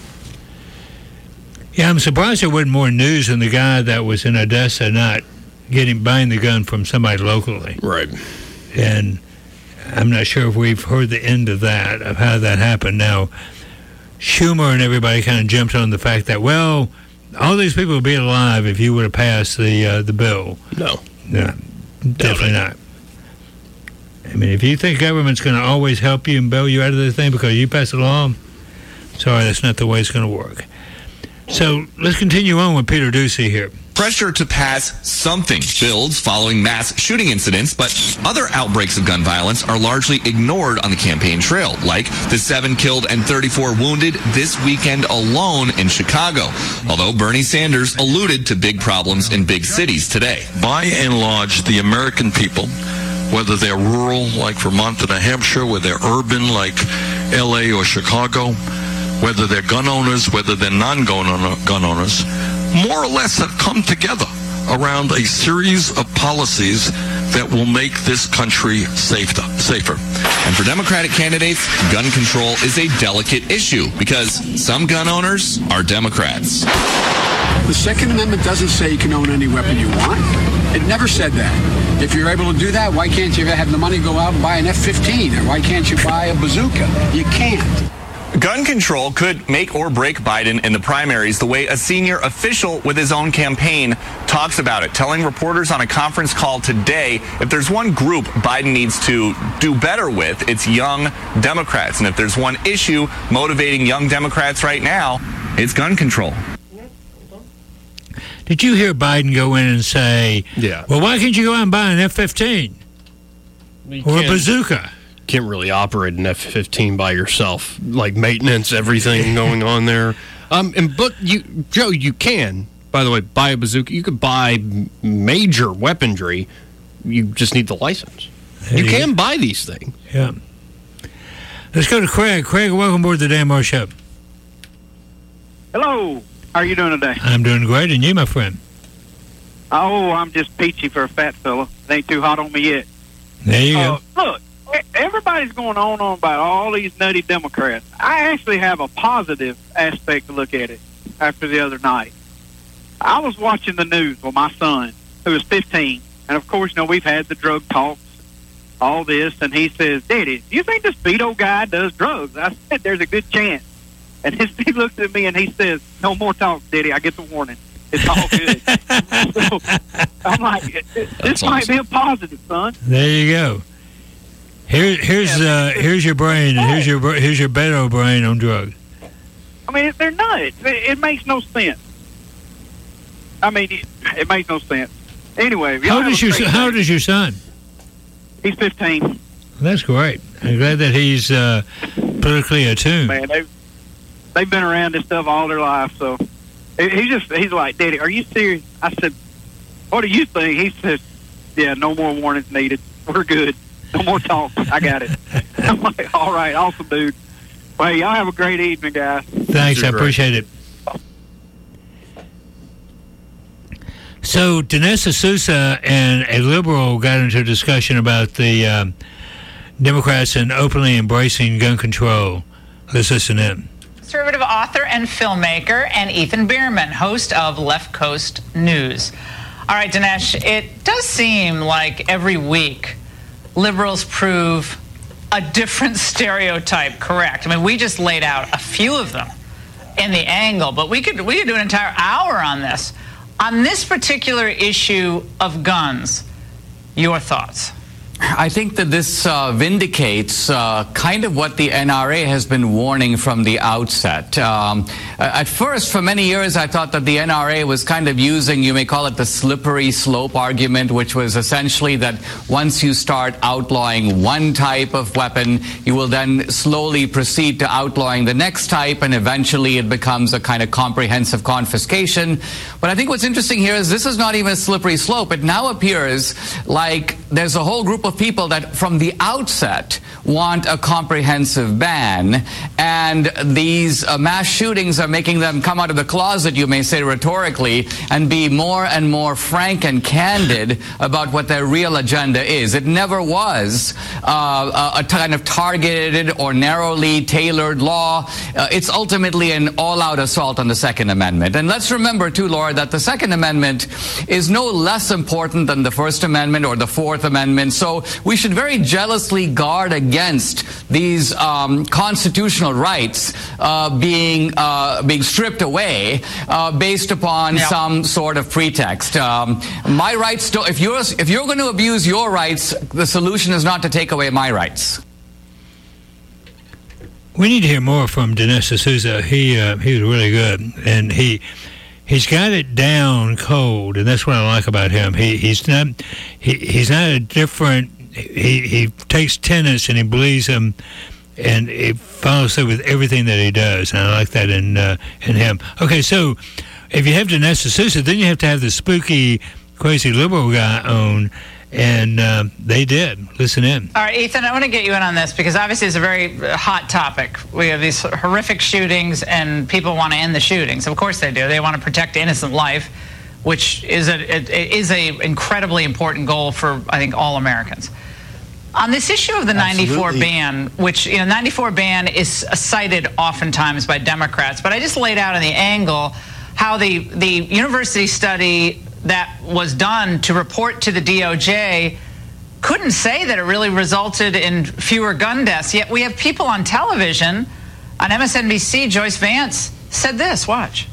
Yeah, I'm surprised there wasn't more news on the guy that was in Odessa not buying the gun from somebody locally. Right. And I'm not sure if we've heard the end of that, of how that happened. Now, Schumer and everybody kind of jumped on the fact that, well, all these people would be alive if you would have passed the bill. No. No, definitely not. I mean, if you think government's going to always help you and bail you out of this thing because you pass a law, sorry, that's not the way it's going to work. So let's continue on with Peter Ducey here. Pressure to pass something builds following mass shooting incidents, but other outbreaks of gun violence are largely ignored on the campaign trail, like the 7 killed and 34 wounded this weekend alone in Chicago. Although Bernie Sanders alluded to big problems in big cities today. By and large, the American people, whether they're rural like Vermont and New Hampshire, whether they're urban like LA or Chicago, whether they're gun owners, whether they're non-gun owners, more or less have come together around a series of policies that will make this country safer. And for Democratic candidates, gun control is a delicate issue because some gun owners are Democrats. The Second Amendment doesn't say you can own any weapon you want. It never said that. If you're able to do that, why can't you have the money go out and buy an F-15? Or why can't you buy a bazooka? You can't. Gun control could make or break Biden in the primaries the way a senior official with his own campaign talks about it, telling reporters on a conference call today if there's one group Biden needs to do better with, it's young Democrats. And if there's one issue motivating young Democrats right now, it's gun control. Did you hear Biden go in and say, well, why can't you go out and buy an F-15 or a bazooka? Can't really operate an F-15 by yourself, like maintenance, everything going on there. But Joe, you can, by the way, buy a bazooka. You could buy major weaponry. You just need the license. You can buy these things. Yeah. Let's go to Craig. Craig, welcome aboard the Dan Moore Show. Hello. How are you doing today? I'm doing great, and you, my friend? Oh, I'm just peachy for a fat fella. It ain't too hot on me yet. There you go. Look. Everybody's going on about all these nutty Democrats. I actually have a positive aspect to look at it after the other night. I was watching the news with my son, who was 15, and of course, we've had the drug talks all this, and he says, Daddy, do you think this Beto guy does drugs? I said, there's a good chance. And he looks at me and he says, no more talk, Daddy. I get the warning. It's all good. So I'm like, this might be a positive, son. There you go. Here's your brain, and here's your Beto brain on drugs. I mean, they're nuts. It makes no sense. I mean, it makes no sense. Anyway, how old is your son? He's 15. That's great. I'm glad that he's politically attuned. Man, they've been around this stuff all their life, so he's like, Daddy, are you serious? I said, what do you think? He says, yeah, no more warnings needed. We're good. No more talk. I got it. I'm like, all right, awesome, dude. Well, y'all have a great evening, guys. Thanks, I appreciate it. So, Dinesh D'Souza and a liberal got into a discussion about the Democrats and openly embracing gun control. Let's listen in. Conservative author and filmmaker, and Ethan Bierman, host of Left Coast News. All right, Dinesh, it does seem like every week liberals prove a different stereotype correct. I mean, we just laid out a few of them in the angle, but we could do an entire hour on this. On this particular issue of guns, your thoughts? I think that this vindicates kind of what the NRA has been warning from the outset. At first, for many years, I thought that the NRA was kind of using, you may call it the slippery slope argument, which was essentially that once you start outlawing one type of weapon, you will then slowly proceed to outlawing the next type, and eventually it becomes a kind of comprehensive confiscation. But I think what's interesting here is this is not even a slippery slope. It now appears like there's a whole group of people that from the outset want a comprehensive ban, and these mass shootings are making them come out of the closet, you may say rhetorically, and be more and more frank and candid about what their real agenda is. It never was a kind of targeted or narrowly tailored law. It's ultimately an all-out assault on the Second Amendment. And let's remember, too, Laura, that the Second Amendment is no less important than the First Amendment or the Fourth Amendment. So we should very jealously guard against these constitutional rights being stripped away based upon some sort of pretext. My rights don't, if you're going to abuse your rights, the solution is not to take away my rights. We need to hear more from Dinesh D'Souza. He was really good, and he's got it down cold, and that's what I like about him. He's not a different. He takes tenets and he believes them, and he follows through with everything that he does. And I like that in him. Okay, so if you have Dinesh D'Souza, then you have to have the spooky, crazy liberal guy on. And they did. Listen in. All right, Ethan, I want to get you in on this because obviously it's a very hot topic. We have these horrific shootings, and people want to end the shootings. Of course they do. They want to protect innocent life, which is a incredibly important goal for, I think, all Americans. On this issue of the 94 ban, which, 94 ban is cited oftentimes by Democrats, but I just laid out in the angle how the university study that was done to report to the DOJ couldn't say that it really resulted in fewer gun deaths. Yet we have people on television, on MSNBC, Joyce Vance said this, watch.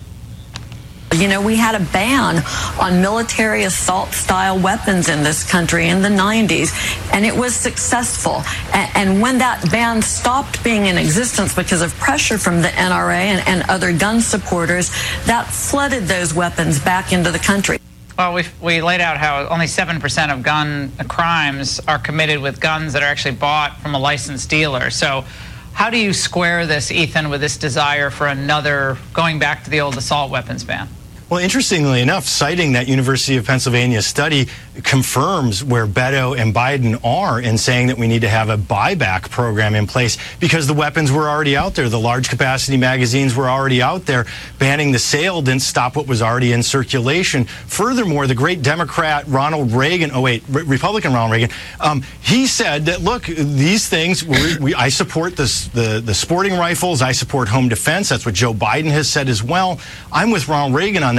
We had a ban on military assault-style weapons in this country in the 90s, and it was successful. And when that ban stopped being in existence because of pressure from the NRA and other gun supporters, that flooded those weapons back into the country. Well, we laid out how only 7% of gun crimes are committed with guns that are actually bought from a licensed dealer. So how do you square this, Ethan, with this desire for another, going back to the old assault weapons ban? Well, interestingly enough, citing that University of Pennsylvania study confirms where Beto and Biden are in saying that we need to have a buyback program in place because the weapons were already out there. The large capacity magazines were already out there. Banning the sale didn't stop what was already in circulation. Furthermore, the great Democrat Republican Ronald Reagan, he said that, look, these things, I support the sporting rifles. I support home defense. That's what Joe Biden has said as well. I'm with Ronald Reagan on that.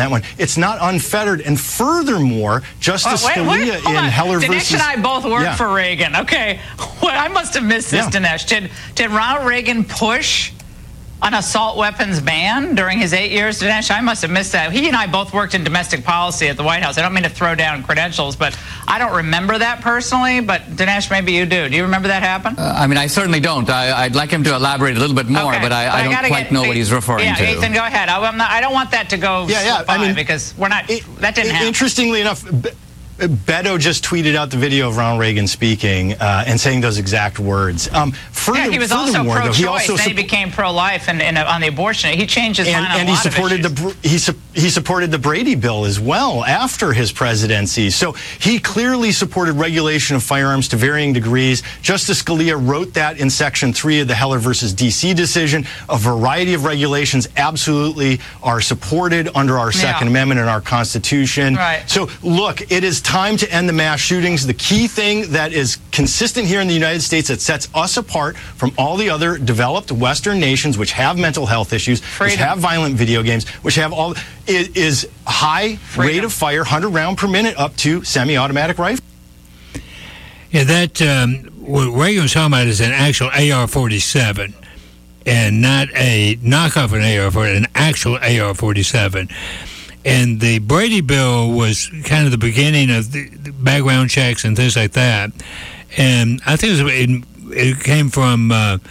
that one. It's not unfettered. And furthermore, Justice Scalia in Heller Dinesh versus... and I both worked for Reagan. Okay. Well, I must have missed this, Dinesh. Did Ronald Reagan push an assault weapons ban during his 8 years, Dinesh? I must have missed that. He and I both worked in domestic policy at the White House. I don't mean to throw down credentials, but I don't remember that personally. But Dinesh, maybe you do. Do you remember that happen? I mean, I certainly don't. I'd like him to elaborate a little bit more, but I don't quite know what he's referring to. Ethan, go ahead. I don't want that to go by because we're not. That didn't happen. Interestingly enough, Beto just tweeted out the video of Ronald Reagan speaking and saying those exact words. He was also pro-choice. Then he became pro-life and on the abortion. He changed his mind on a lot of issues. He supported the Brady bill as well after his presidency. So he clearly supported regulation of firearms to varying degrees. Justice Scalia wrote that in Section 3 of the Heller versus D.C. decision. A variety of regulations absolutely are supported under our Second Amendment and our Constitution. Right. So look, it is time to end the mass shootings. The key thing that is consistent here in the United States that sets us apart from all the other developed Western nations which have mental health issues, which have violent video games, which have all, is high rate of fire, 100 round per minute up to semi-automatic rifles. Yeah, that what Reagan was talking about is an actual AR-47 and not a knockoff of an AR-47, an actual AR-47. And the Brady bill was kind of the beginning of the background checks and things like that. And I think it came from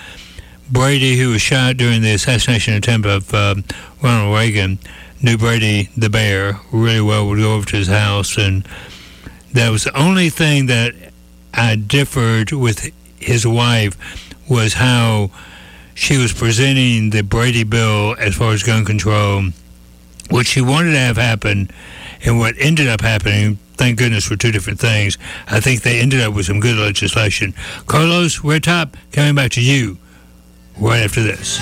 Brady, who was shot during the assassination attempt of Ronald Reagan. Knew Brady the Bear really well, would go over to his house. And that was the only thing that I differed with his wife was how she was presenting the Brady bill as far as gun control, what she wanted to have happen and what ended up happening, thank goodness, were two different things. I think they ended up with some good legislation. Carlos, we're top. Coming back to you right after this.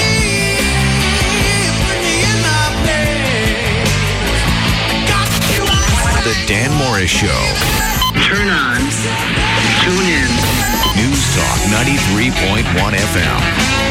The Dan Morris Show. Turn on. Tune in. News Talk 93.1 FM.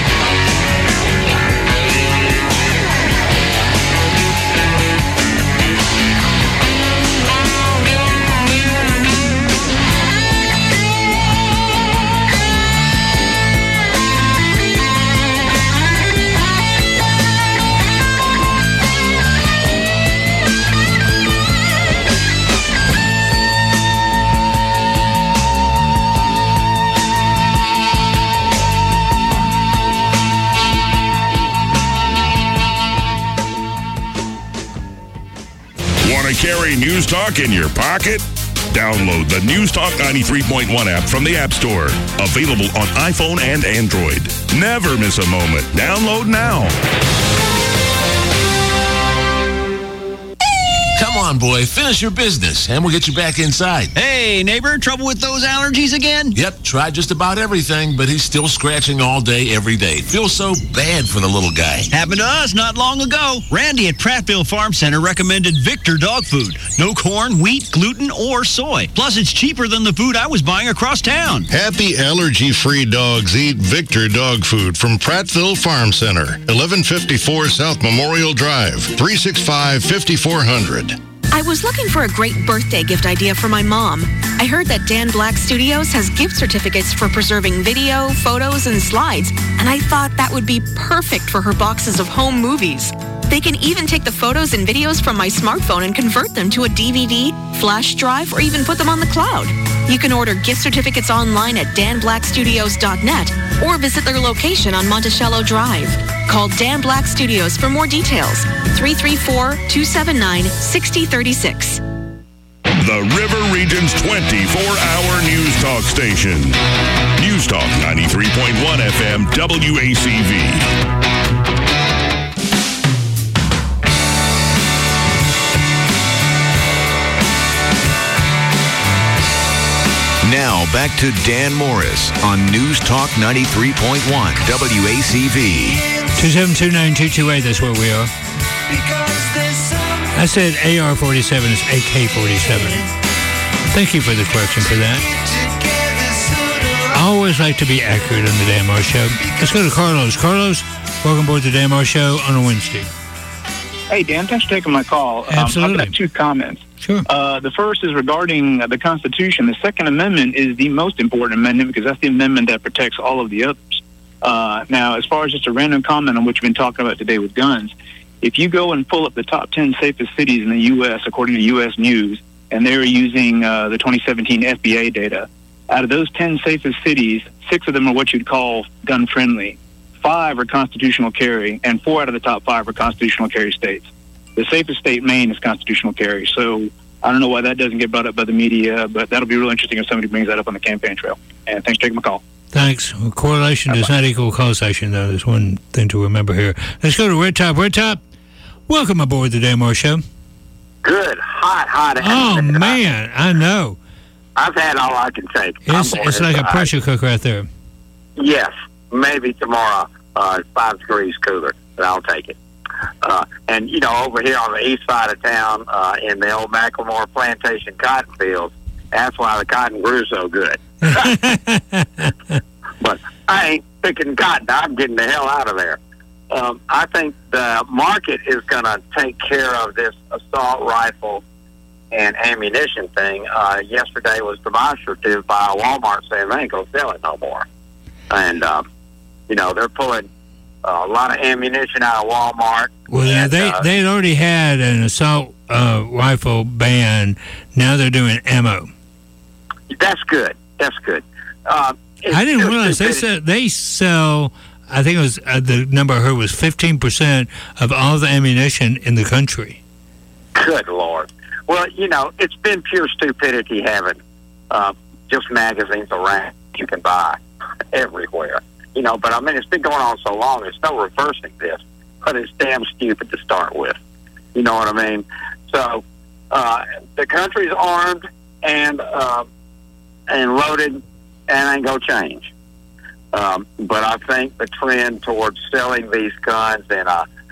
Carry News Talk in your pocket? Download the News Talk 93.1 app from the App Store. Available on iPhone and Android. Never miss a moment. Download now. Come on, boy. Finish your business, and we'll get you back inside. Hey, neighbor. Trouble with those allergies again? Yep. Tried just about everything, but he's still scratching all day, every day. Feels so bad for the little guy. Happened to us not long ago. Randy at Prattville Farm Center recommended Victor dog food. No corn, wheat, gluten, or soy. Plus, it's cheaper than the food I was buying across town. Happy allergy-free dogs eat Victor dog food from Prattville Farm Center. 1154 South Memorial Drive. 365-5400. I was looking for a great birthday gift idea for my mom. I heard that Dan Black Studios has gift certificates for preserving video, photos, and slides, and I thought that would be perfect for her boxes of home movies. They can even take the photos and videos from my smartphone and convert them to a DVD, flash drive, or even put them on the cloud. You can order gift certificates online at danblackstudios.net or visit their location on Monticello Drive. Call Dan Black Studios for more details. 334-279-6036. The River Region's 24-hour news talk station. News Talk 93.1 FM WACV. Now, back to Dan Morris on News Talk 93.1 WACV. 2729228, that's where we are. I said AR-47 is AK-47. Thank you for the correction for that. I always like to be accurate on the Dan Morris Show. Let's go to Carlos. Carlos, welcome aboard the Dan Morris Show on a Wednesday. Hey, Dan, thanks for taking my call. Absolutely. I've got two comments. Sure. The first is regarding the Constitution. The Second Amendment is the most important amendment because that's the amendment that protects all of the others. Now, as far as just a random comment on what you've been talking about today with guns, if you go and pull up the top 10 safest cities in the U.S., according to U.S. News, and they're using the 2017 FBA data, out of those 10 safest cities, 6 of them are what you'd call gun-friendly. 5 are constitutional carry, and 4 out of the top 5 are constitutional carry states. The safest state, Maine, is constitutional carry. So I don't know why that doesn't get brought up by the media, but that'll be real interesting if somebody brings that up on the campaign trail. And thanks for taking my call. Thanks. Well, correlation does not equal causation, though. There's one thing to remember here. Let's go to Red Top. Red Top, welcome aboard the Dan Moore Show. Good. Hot. Oh, man, I know. I've had all I can take. It's like a pressure cooker out there. Yes. Maybe tomorrow it's 5 degrees cooler, but I'll take it. And, over here on the east side of town, in the old Macklemore Plantation cotton fields, that's why the cotton grew so good. But I ain't picking cotton. I'm getting the hell out of there. I think the market is going to take care of this assault rifle and ammunition thing. Yesterday was demonstrative by Walmart saying they ain't going to sell it no more. And, they're pulling a lot of ammunition out of Walmart. Well, and, they'd already had an assault rifle ban. Now they're doing ammo. That's good. I didn't realize they sell. I think it was the number I heard was 15% of all the ammunition in the country. Good Lord. Well, it's been pure stupidity having just magazines around you can buy everywhere. But I mean, it's been going on so long, there's no reversing this. But it's damn stupid to start with. You know what I mean? So the country's armed and loaded, and ain't gonna change. But I think the trend towards selling these guns and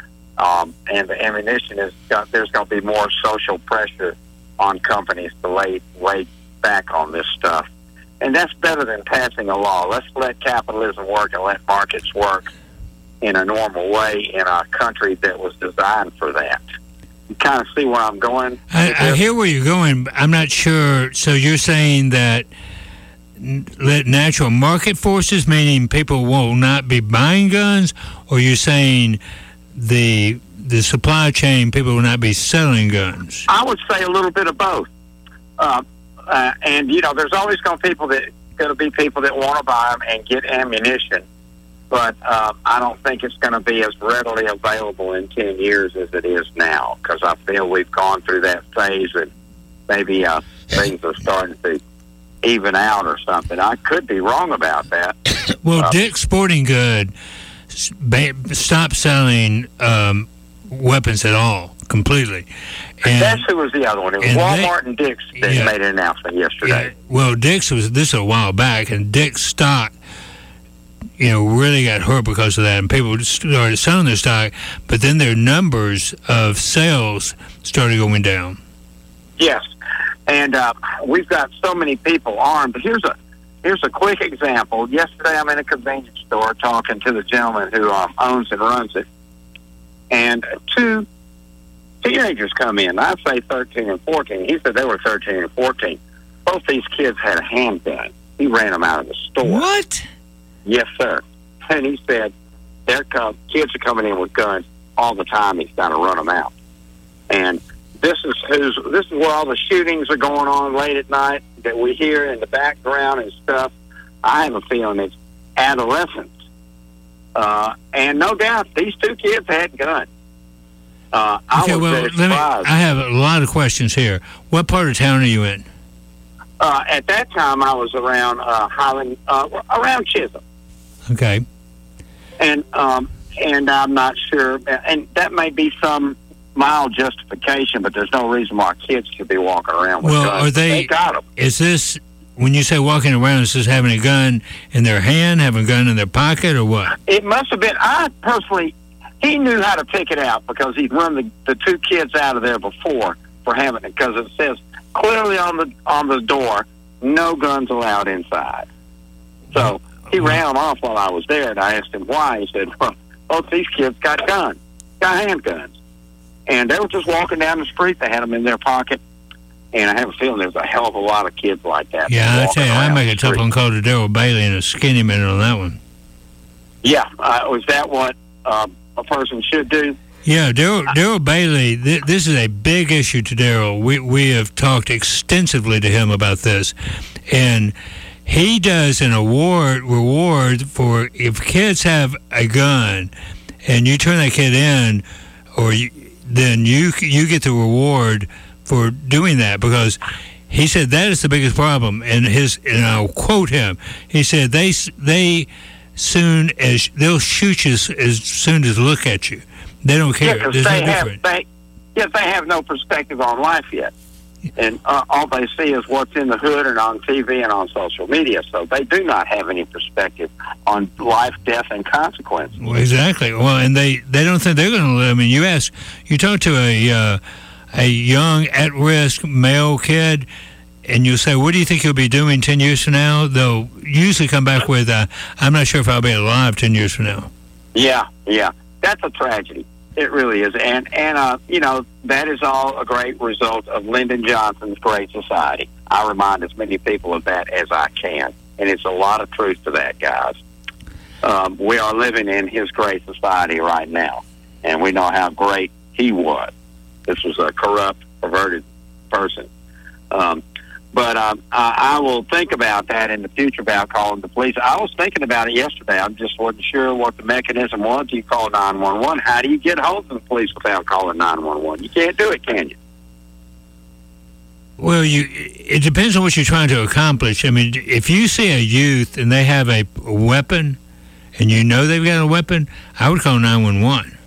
the ammunition there's going to be more social pressure on companies to lay back on this stuff. And that's better than passing a law. Let's let capitalism work and let markets work in a normal way in a country that was designed for that. You kind of see where I'm going? I hear where you're going, but I'm not sure. So you're saying that let natural market forces, meaning people will not be buying guns, or you're saying the supply chain, people will not be selling guns? I would say a little bit of both. And there's always going to be people that want to buy them and get ammunition, but I don't think it's going to be as readily available in 10 years as it is now, because I feel we've gone through that phase and maybe things are starting to even out or something. I could be wrong about that. Well, Dick's Sporting Goods stopped selling weapons at all, completely. And that's who was the other one. It was Walmart and Dick's that made an announcement yesterday. Yeah, well, Dick's this a while back, and Dick's stock, really got hurt because of that, and people started selling their stock, but then their numbers of sales started going down. Yes. And we've got so many people armed. But here's a quick example. Yesterday, I'm in a convenience store talking to the gentleman who owns and runs it, and 2 teenagers come in. I say 13 and 14. He said they were 13 and 14. Both these kids had a handgun. He ran them out of the store. What? Yes, sir. And he said kids are coming in with guns all the time. He's got to run them out. And this is where all the shootings are going on late at night that we hear in the background and stuff. I have a feeling it's adolescents. And no doubt these 2 kids had guns. I have a lot of questions here. What part of town are you in? At that time, I was around Highland, around Chisholm. Okay. And I'm not sure, and that may be some mild justification, but there's no reason why kids should be walking around with guns. They got them. Is this, when you say walking around, is this having a gun in their hand, having a gun in their pocket, or what? It must have been. I personally, he knew how to pick it out because he'd run the 2 kids out of there before for having it, because it says clearly on the door, no guns allowed inside. So he ran them off while I was there, and I asked him why. He said, well, both these kids got guns, got handguns. and they were just walking down the street. They had them in their pocket, and I have a feeling there's a hell of a lot of kids like that. Yeah, I tell you, I make a tough one call to Daryl Bailey and a skinny minute on that one. Yeah, was that what a person should do? Yeah, Daryl Bailey, this is a big issue to Daryl. We have talked extensively to him about this, and he does an reward for if kids have a gun and you turn that kid in, then you get the reward for doing that, because he said that is the biggest problem. And I'll quote him. He said they'll shoot you as soon as look at you. They don't care. Yeah, There's no difference. They have no perspective on life yet. And all they see is what's in the hood and on TV and on social media. So they do not have any perspective on life, death, and consequences. Well, exactly. Well, and they don't think they're going to live. I mean, you talk to a young, at-risk male kid, and you say, what do you think you'll be doing 10 years from now? They'll usually come back with, I'm not sure if I'll be alive 10 years from now. Yeah. That's a tragedy. It really is. And that is all a great result of Lyndon Johnson's Great Society. I remind as many people of that as I can. And it's a lot of truth to that, guys. We are living in his Great Society right now. And we know how great he was. This was a corrupt, perverted person. But I will think about that in the future about calling the police. I was thinking about it yesterday. I just wasn't sure what the mechanism was. You call 911. How do you get hold of the police without calling 911? You can't do it, can you? Well, it depends on what you're trying to accomplish. I mean, if you see a youth and they have a weapon and you know they've got a weapon, I would call 911.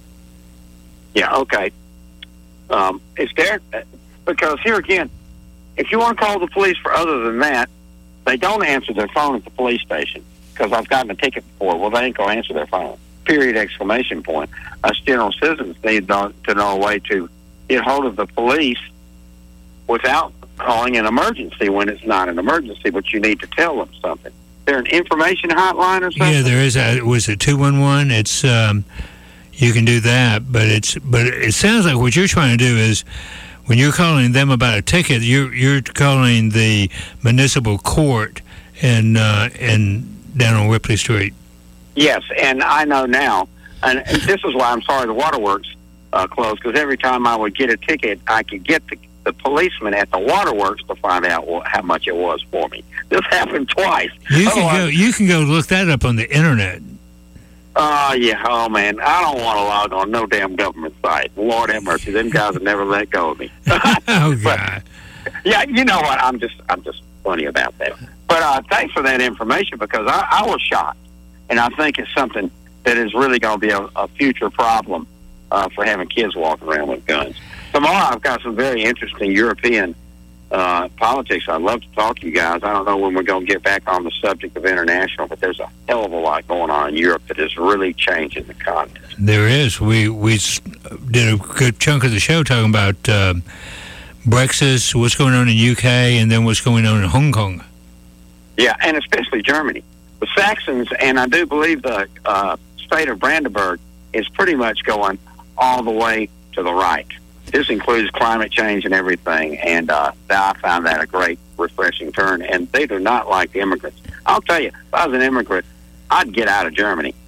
Yeah, okay. It's there because here again, if you want to call the police for other than that, they don't answer their phone at the police station because I've gotten a ticket before. Well, they ain't going to answer their phone. Period, exclamation point. Us general citizens need to know a way to get hold of the police without calling an emergency when it's not an emergency, but you need to tell them something. Is there an information hotline or something? Yeah, there is. Was it 211? It's you can do that, but it sounds like what you're trying to do is, when you're calling them about a ticket, you're calling the municipal court and down on Ripley Street. Yes, and I know now, and this is why I'm sorry the waterworks closed, because every time I would get a ticket, I could get the policeman at the waterworks to find out how much it was for me. This happened twice. You can go look that up on the internet. Yeah. Oh, man. I don't want to log on no damn government site. Lord have mercy. Them guys have never let go of me. Oh, God. Yeah, you know what? I'm just funny about that. But thanks for that information, because I was shocked. And I think it's something that is really going to be a future problem for having kids walking around with guns. Tomorrow I've got some very interesting European politics. I'd love to talk to you guys. I don't know when we're going to get back on the subject of international, but there's a hell of a lot going on in Europe that is really changing the continent. There is. We did a good chunk of the show talking about Brexit, what's going on in UK, and then what's going on in Hong Kong. Yeah, and especially Germany. The Saxons, and I do believe the state of Brandenburg, is pretty much going all the way to the right. This includes climate change and everything, and I found that a great, refreshing turn. And they do not like the immigrants. I'll tell you, if I was an immigrant, I'd get out of Germany.